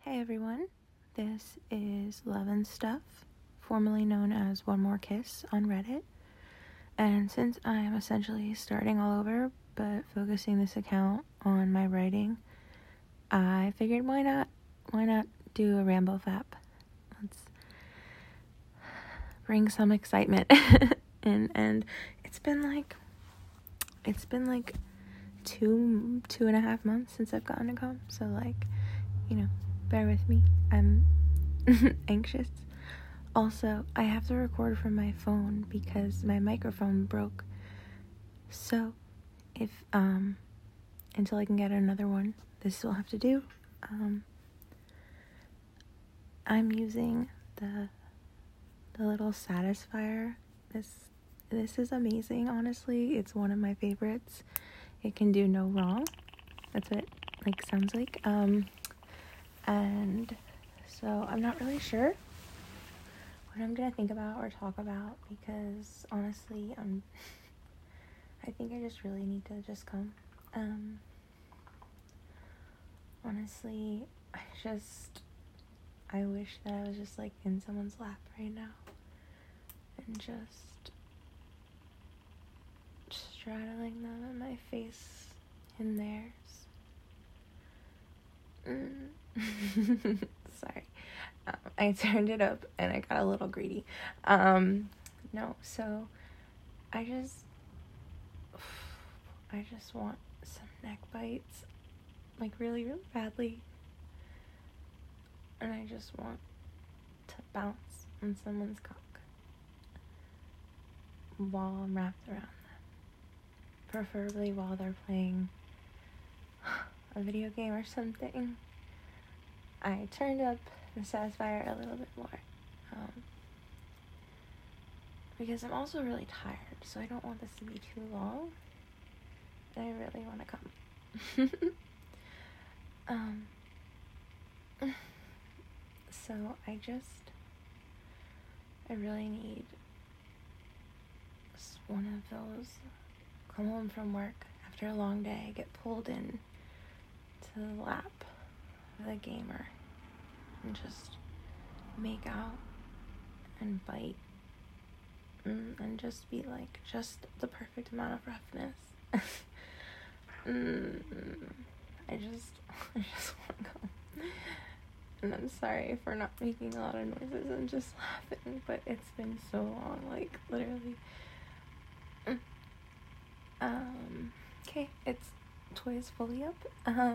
Hey everyone, this is Love and Stuff, formerly known as One More Kiss on Reddit. And since I am essentially starting all over, but focusing this account on my writing, I figured why not do a ramble fap? Let's bring some excitement in. And it's been like 2.5 months since I've gotten a comp, so bear with me. I'm anxious. Also, I have to record from my phone because my microphone broke. So, if until I can get another one, this will have to do. I'm using the little Satisfier. This is amazing, honestly. It's one of my favorites. It can do no wrong. That's what it sounds like. And so I'm not really sure what I'm gonna think about or talk about because honestly, I think I just really need to just come. Honestly, I wish that I was just in someone's lap right now and just straddling them in my face in theirs. Sorry. I turned it up and I got a little greedy. So I just want some neck bites, really, really badly. And I just want to bounce on someone's cock while I'm wrapped around them. Preferably while they're playing a video game or something. I turned up the Satisfier a little bit more. Because I'm also really tired, so I don't want this to be too long. And I really want to come. So I really need one of those. Come home from work after a long day, get pulled in to the lap of the gamer and just make out and bite and just be just the perfect amount of roughness. I just want to go. And I'm sorry for not making a lot of noises and just laughing, but it's been so long, literally. Okay, it's toys fully up. I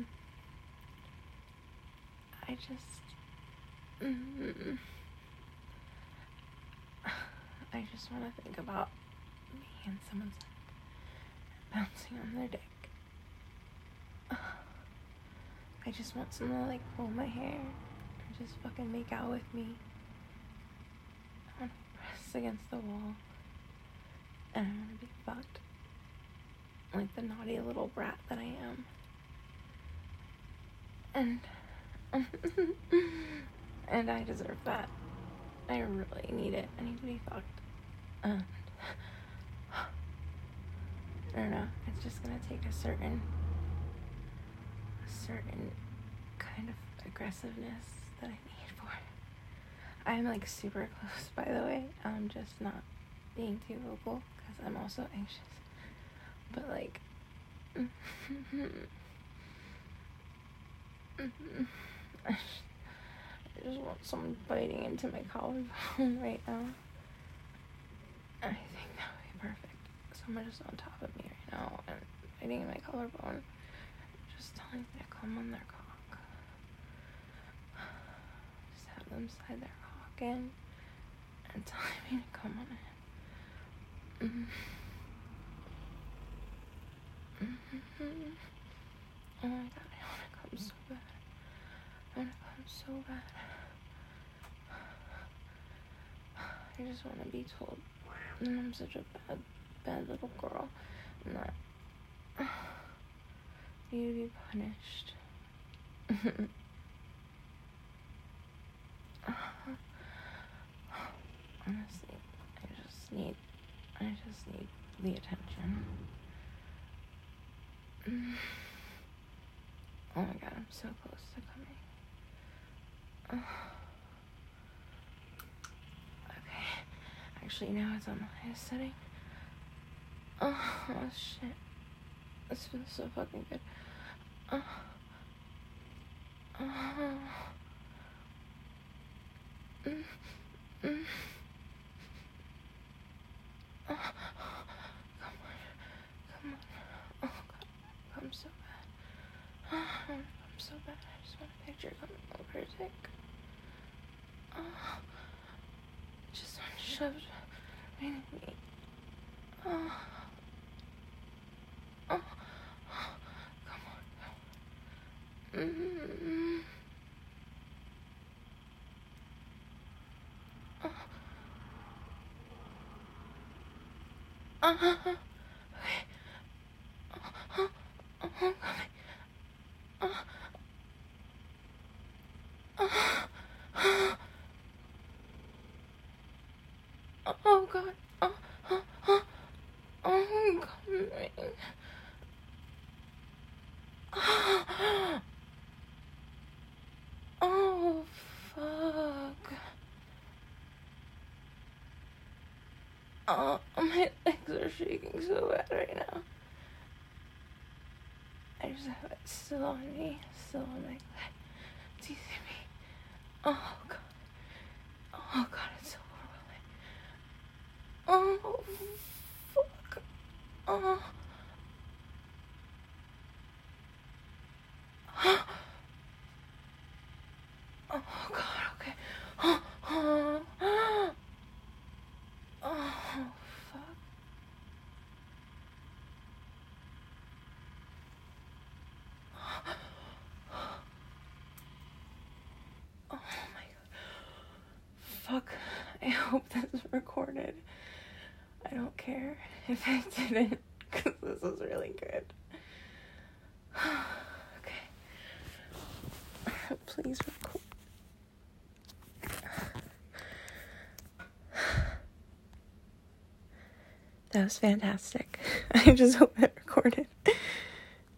just want to think about being in someone's lap, bouncing on their dick. I just want someone to pull my hair or just fucking make out with me. I want to press against the wall and I want to be fucked like the naughty little brat that I am. And I deserve that. I really need it. I need to be fucked. I don't know. It's just gonna take a certain kind of aggressiveness that I need for it. I'm super close, by the way. I'm just not being too vocal because I'm also anxious. But I just want someone biting into my collarbone right now. I think that would be perfect. Someone just on top of me right now and biting in my collarbone, just telling me to come on their cock. Just have them slide their cock in and telling me to come on it. Oh my god, I want to come so bad. I want to come so bad. I just want to be told that I'm such a bad little girl and that I need to be punished. Honestly, I just need the attention. Oh my god, I'm so close to coming. Okay. Actually, now it's on the highest setting. Oh shit. This feels so fucking good. Oh. Mm. Mm. Oh. Come on. Oh god, I'm so bad. I'm so bad. I just want a picture coming over sick. Oh. Just unshoved right in me. Oh. Oh. Come on. Mm-hmm. Oh. Okay. Oh. Oh, I'm coming. Oh. Oh. Oh god. Oh. I'm coming. Oh, fuck. Oh, my legs are shaking so bad right now. I just have it still on me. Still on my leg. It's easy me. Oh, God. Oh, God, it's so overwhelming. Oh, fuck. Oh. Oh, God, okay. Oh, fuck. Oh, my God. Fuck. I hope that's recorded. I don't care if it didn't, because this is really good. Okay. Please record. That was fantastic. I just hope it recorded.